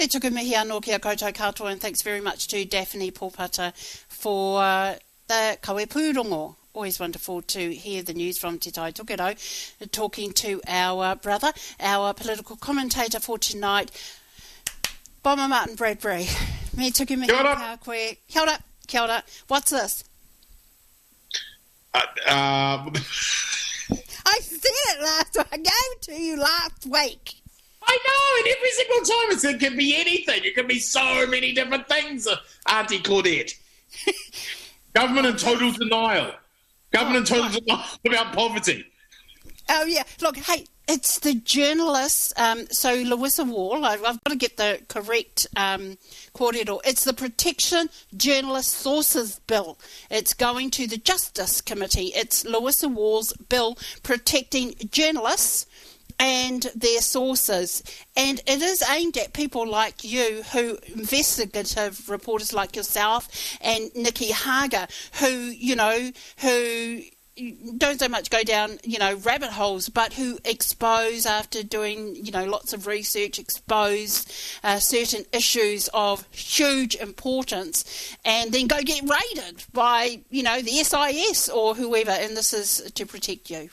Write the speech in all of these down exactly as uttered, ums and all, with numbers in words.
Me tuku mihi anō kia koutou katoa, and thanks very much to Daphne Pōpata for uh, the kawe pūrongo. Always wonderful to hear the news from Te Tai Tokerau, talking to our brother, our political commentator for tonight, Bomber Martin Bradbury. Me tuku mihi ka koe. Kia ora, kia ora. What's this? Uh, uh, I said it last I gave it to you last week. I know, and every single time it's, it can be anything. It can be so many different things, uh, Auntie Claudette. Government in total denial. Government in total denial about poverty. Oh, yeah. Look, hey, it's the journalists. Um, so, Louisa Wall, I, I've got to get the correct um, kōrero. It's the Protection Journalist Sources Bill. It's going to the Justice Committee. It's Louisa Wall's bill protecting journalists and their sources. And it is aimed at people like you, who investigative reporters like yourself and Nikki Hager, who, you know, who don't so much go down, you know, rabbit holes, but who expose, after doing, you know, lots of research, expose uh, certain issues of huge importance and then go get raided by, you know, the S I S or whoever, and this is to protect you.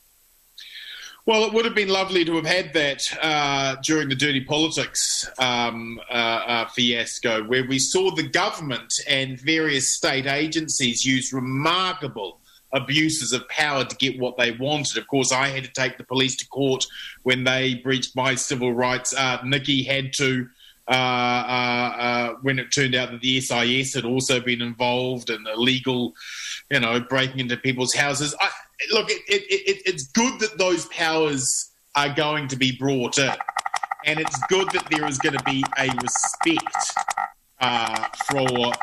Well, it would have been lovely to have had that uh, during the Dirty Politics um, uh, uh, fiasco, where we saw the government and various state agencies use remarkable abuses of power to get what they wanted. Of course, I had to take the police to court when they breached my civil rights. Uh, Nikki had to uh, uh, uh, when it turned out that the S I S had also been involved in illegal, you know, breaking into people's houses. I, Look, it, it, it, it's good that those powers are going to be brought in, and it's good that there is going to be a respect uh, for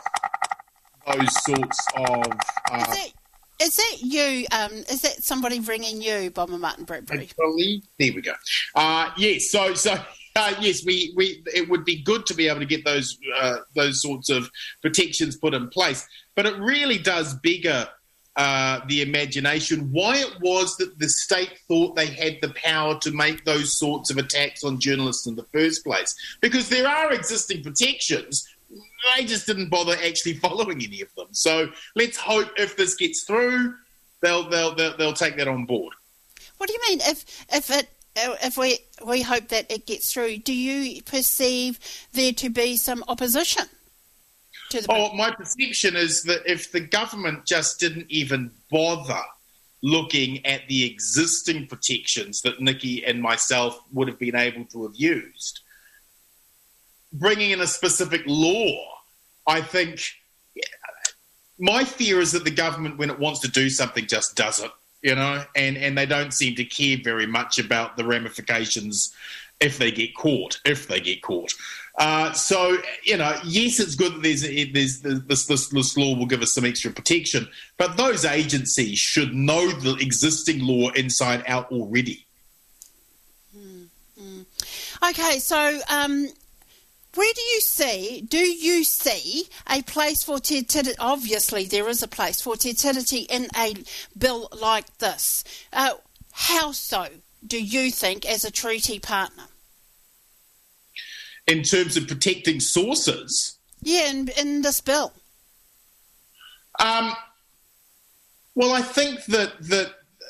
those sorts of... Uh, is, that, is that you, um, is that somebody ringing you, Bomber Martin Bradbury? Actually, there we go. Uh, yes, so... so Uh, yes, we, we. It would be good to be able to get those uh, those sorts of protections put in place, but it really does bigger uh, the imagination why it was that the state thought they had the power to make those sorts of attacks on journalists in the first place. Because there are existing protections, they just didn't bother actually following any of them. So let's hope if this gets through, they'll they'll they'll, they'll take that on board. What do you mean if if it? If we we hope that it gets through, do you perceive there to be some opposition to the bill? Oh, my perception is that if the government just didn't even bother looking at the existing protections that Nikki and myself would have been able to have used, bringing in a specific law, I think my fear is that the government, when it wants to do something, just does it. You know, and, and they don't seem to care very much about the ramifications if they get caught, if they get caught. Uh, so, you know, yes, it's good that there's, there's this, this, this law will give us some extra protection, but those agencies should know the existing law inside out already. Mm, mm. Okay, so... Um Where do you see, do you see a place for te tiriti? Obviously, there is a place for te tiriti in a bill like this. Uh, how so, do you think, as a treaty partner? In terms of protecting sources? Yeah, in, in this bill. Um, well, I think that that...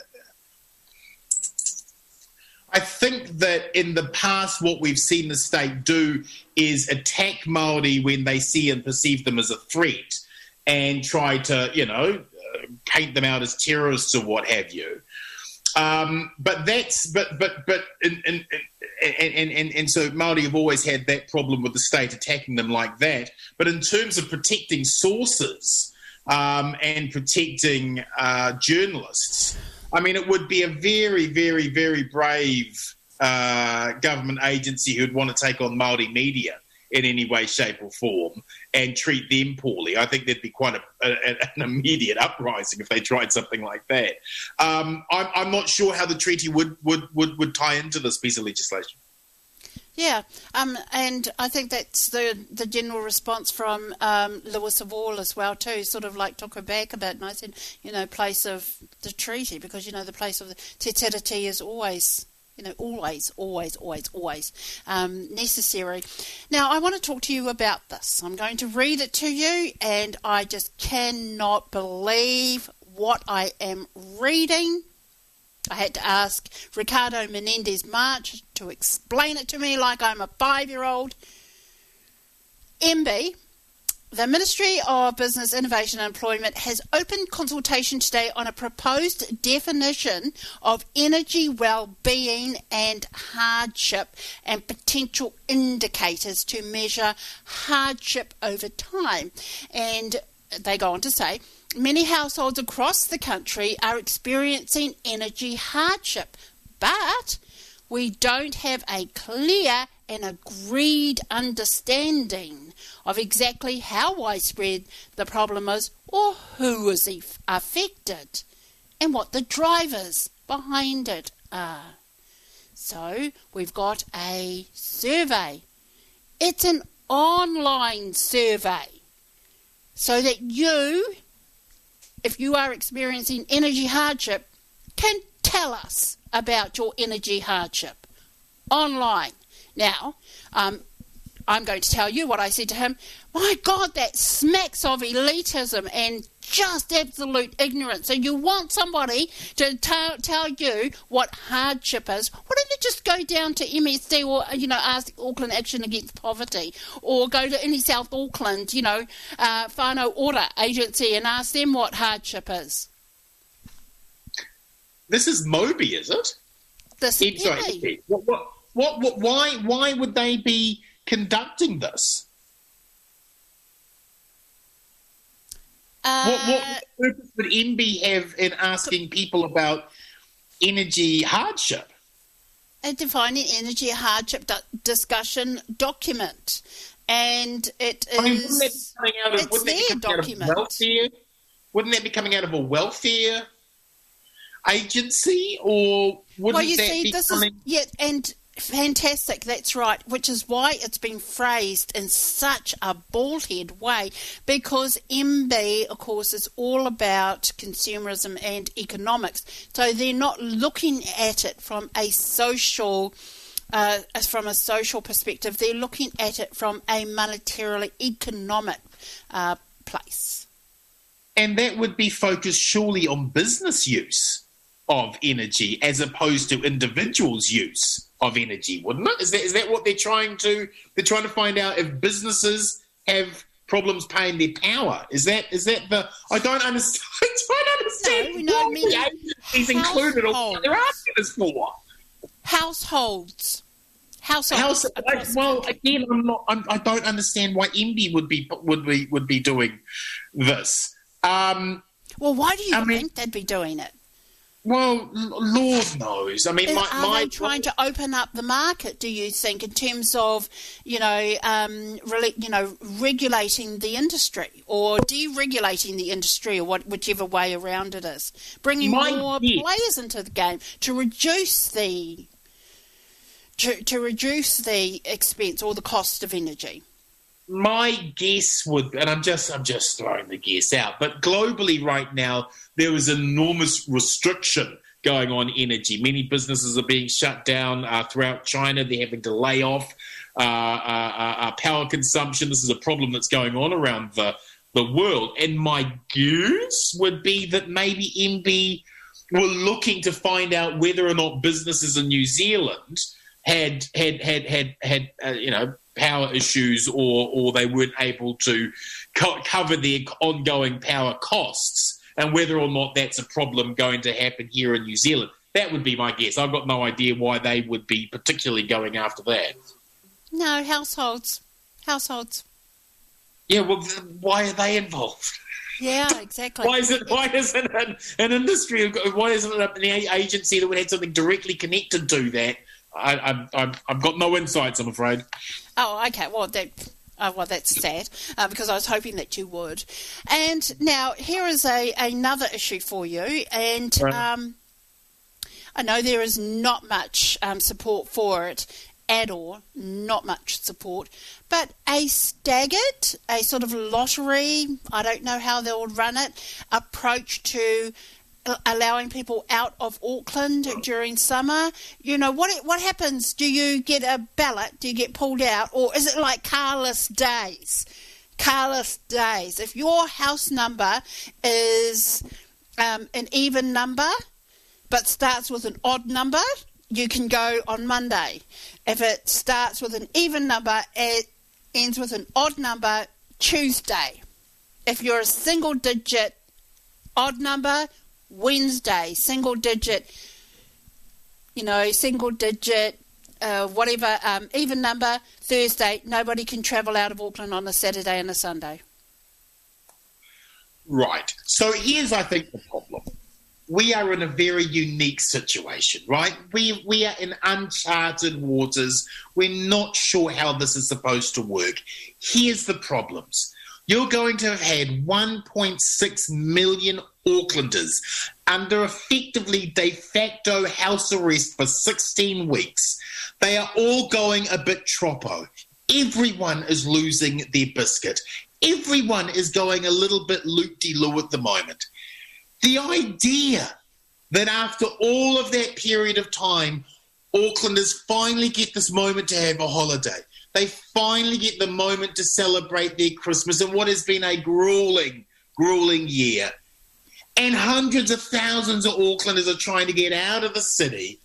I think that in the past what we've seen the state do is attack Māori when they see and perceive them as a threat and try to, you know, paint them out as terrorists or what have you. Um, but that's but but but in, in, in, and, and, and so Māori have always had that problem with the state attacking them like that. But in terms of protecting sources um, and protecting uh, journalists, I mean, it would be a very, very, very brave uh, government agency who'd want to take on Māori media in any way, shape or form and treat them poorly. I think there'd be quite a, a, an immediate uprising if they tried something like that. Um, I'm, I'm not sure how the treaty would, would, would, would tie into this piece of legislation. Yeah, um, and I think that's the the general response from um, Louisa Wall as well too, sort of like took her back a bit, and I said, you know, place of the treaty, because, you know, the place of the te tiriti is always You know, always, always, always, always um, necessary. Now, I want to talk to you about this. I'm going to read it to you, and I just cannot believe what I am reading. I had to ask Ricardo Menendez-March to explain it to me like I'm a five-year-old. M B, the Ministry of Business, Innovation and Employment has opened consultation today on a proposed definition of energy well-being and hardship and potential indicators to measure hardship over time. And they go on to say, many households across the country are experiencing energy hardship, but we don't have a clear and agreed understanding of exactly how widespread the problem is or who is affected and what the drivers behind it are. So we've got a survey. It's an online survey so that you, if you are experiencing energy hardship, can tell us about your energy hardship online. Now, um, I'm going to tell you what I said to him. My God, that smacks of elitism and just absolute ignorance. So you want somebody to tell tell you what hardship is? Why don't you just go down to M S D or, you know, ask Auckland Action Against Poverty, or go to any South Auckland, you know, uh, whānau ora agency and ask them what hardship is. This is Moby, is it? This is sorry, what, what, what, what, why, why would they be conducting this? Uh, what, what purpose would M B have in asking people about energy hardship? A defining energy hardship do- discussion document, and it is. I mean, wouldn't that be coming out of, wouldn't that be coming document. out of welfare? Wouldn't that be coming out of a welfare agency, or wouldn't well, you that see, be this coming? is yeah, and fantastic. That's right. Which is why it's been phrased in such a bald-head way, because M B, of course, is all about consumerism and economics. So they're not looking at it from a social, uh, from a social perspective. They're looking at it from a monetarily economic uh, place. And that would be focused surely on business use of energy as opposed to individuals' use of energy, wouldn't it? Is that is that what they're trying to? They're trying to find out if businesses have problems paying their power. Is that is that the? I don't understand. I don't understand. No, we know why the agencies included or what they're asking us for. Households. Households. House, I, well, again, I'm not. I'm, I don't understand why M B would be would be would be doing this. Um, well, why do you I think mean, they'd be doing it? Well, Lord knows. I mean, my, are my they trying to open up the market? Do you think, in terms of, you know, um, really, you know, regulating the industry or deregulating the industry, or what, whichever way around it is, bringing my more guess, players into the game to reduce the to, to reduce the expense or the cost of energy? My guess would, and I'm just I'm just throwing the guess out, but globally right now there is enormous restriction going on energy. Many businesses are being shut down uh, throughout China. They're having to lay off uh, uh, uh, power consumption. This is a problem that's going on around the the world. And my guess would be that maybe M B were looking to find out whether or not businesses in New Zealand had had had had had uh, you know. power issues, or or they weren't able to co- cover their ongoing power costs, and whether or not that's a problem going to happen here in New Zealand. That would be my guess. I've got no idea why they would be particularly going after that. No, households. Households. Yeah, well, why are they involved? Yeah, exactly. why is it? Why isn't an, an industry? Why isn't it an agency that would have something directly connected to that? I, I, I've, I've got no insights, I'm afraid. Oh, okay. Well, that, oh, well, that's sad uh, because I was hoping that you would. And now here is a another issue for you, and um, I know there is not much um, support for it at all, not much support, but a staggered, a sort of lottery, I don't know how they would run it, approach to allowing people out of Auckland during summer. You know, what what happens? Do you get a ballot? Do you get pulled out? Or is it like carless days? Carless days. If your house number is um, an even number but starts with an odd number, you can go on Monday. If it starts with an even number, it ends with an odd number, Tuesday. If you're a single digit odd number, Wednesday. Single digit, you know, single digit, uh, whatever, um, even number, Thursday. Nobody can travel out of Auckland on a Saturday and a Sunday. Right. So here's, I think, the problem. We are in a very unique situation, right? We we are in uncharted waters. We're not sure how this is supposed to work. Here's the problems. You're going to have had one point six million Aucklanders under effectively de facto house arrest for sixteen weeks. They are all going a bit troppo. Everyone is losing their biscuit. Everyone is going a little bit loop-de-loo at the moment. The idea that after all of that period of time, Aucklanders finally get this moment to have a holiday. They finally get the moment to celebrate their Christmas in what has been a grueling, grueling year. And hundreds of thousands of Aucklanders are trying to get out of the city.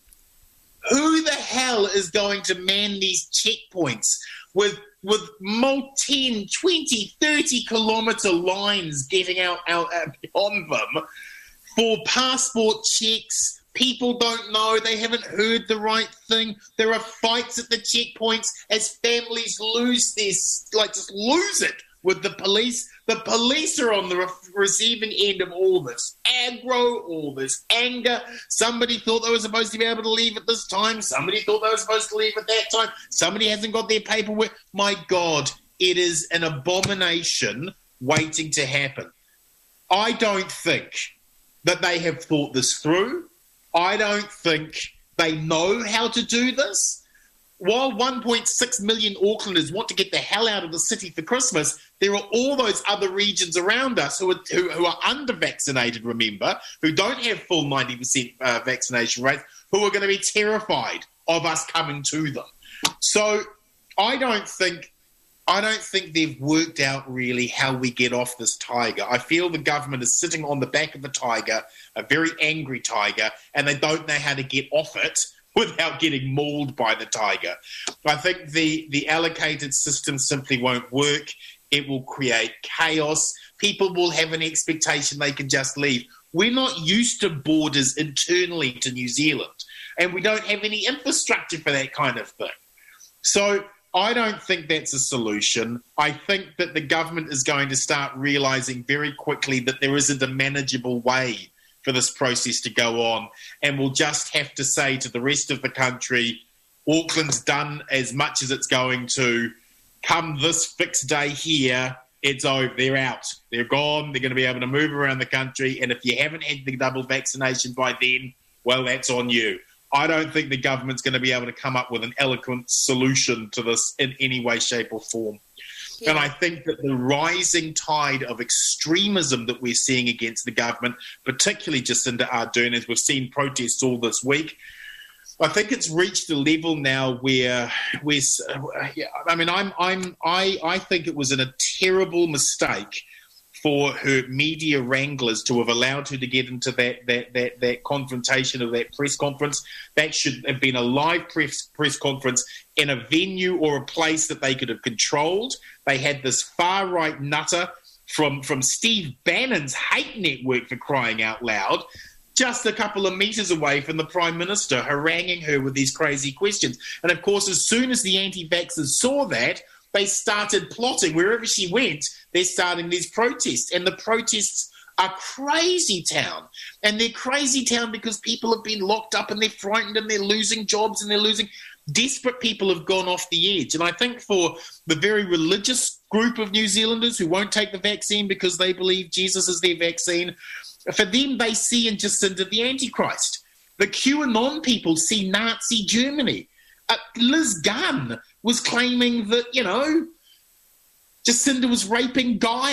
Who the hell is going to man these checkpoints with with more ten, twenty, thirty kilometre lines getting out, out, out on them for passport checks? People don't know. They haven't heard the right thing. There are fights at the checkpoints as families lose this, like just lose it with the police. The police are on the re- receiving end of all this aggro, all this anger. Somebody thought they were supposed to be able to leave at this time. Somebody thought they were supposed to leave at that time. Somebody hasn't got their paperwork. My God, it is an abomination waiting to happen. I don't think that they have thought this through. I don't think they know how to do this. While one point six million Aucklanders want to get the hell out of the city for Christmas, there are all those other regions around us who are, who, who are under-vaccinated, remember, who don't have full ninety percent uh, vaccination rates, who are going to be terrified of us coming to them. So I don't think I don't think they've worked out really how we get off this tiger. I feel the government is sitting on the back of the tiger, a very angry tiger, and they don't know how to get off it without getting mauled by the tiger. I think the, the allocated system simply won't work. It will create chaos. People will have an expectation they can just leave. We're not used to borders internally to New Zealand, and we don't have any infrastructure for that kind of thing. So I don't think that's a solution. I think that the government is going to start realising very quickly that there isn't a manageable way for this process to go on, and we'll just have to say to the rest of the country, Auckland's done as much as it's going to. Come this fixed day here, it's over. They're out. They're gone. They're going to be able to move around the country, and if you haven't had the double vaccination by then, well, that's on you. I don't think the government's going to be able to come up with an eloquent solution to this in any way, shape or form. Yeah. And I think that the rising tide of extremism that we're seeing against the government, particularly Jacinda Ardern, as we've seen protests all this week, I think it's reached a level now where we're, I mean, I'm, I'm, I, I think it was a terrible mistake for her media wranglers to have allowed her to get into that that that that confrontation of that press conference. That should have been a live press press conference in a venue or a place that they could have controlled. They had this far-right nutter from, from Steve Bannon's hate network, for crying out loud, just a couple of metres away from the Prime Minister, haranguing her with these crazy questions. And, of course, as soon as the anti-vaxxers saw that, they started plotting. Wherever she went, they're starting these protests. And the protests are crazy town. And they're crazy town because people have been locked up and they're frightened and they're losing jobs and they're losing... Desperate people have gone off the edge. And I think for the very religious group of New Zealanders who won't take the vaccine because they believe Jesus is their vaccine, for them they see in Jacinda the Antichrist. The QAnon people see Nazi Germany. Uh, Liz Gunn was claiming that, you know, Jacinda was raping Gaia.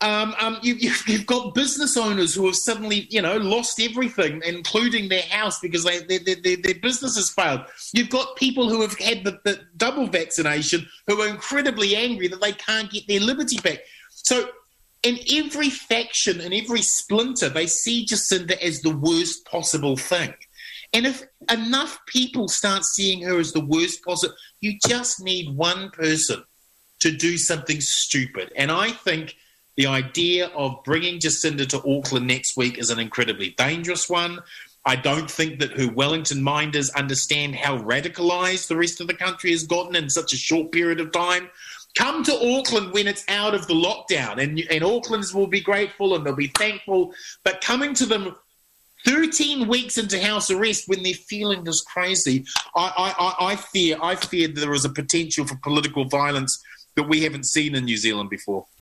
Um, um, you, you've got business owners who have suddenly, you know, lost everything, including their house, because they, they, they, their, their business has failed. You've got people who have had the, the double vaccination who are incredibly angry that they can't get their liberty back. So in every faction, in every splinter, they see Jacinda as the worst possible thing. And if enough people start seeing her as the worst possible, you just need one person to do something stupid. And I think the idea of bringing Jacinda to Auckland next week is an incredibly dangerous one. I don't think that her Wellington-minders understand how radicalised the rest of the country has gotten in such a short period of time. Come to Auckland when it's out of the lockdown, and, and Aucklanders will be grateful and they'll be thankful. But coming to them thirteen weeks into house arrest when they're feeling this crazy, I, I, I fear I fear there is a potential for political violence that we haven't seen in New Zealand before.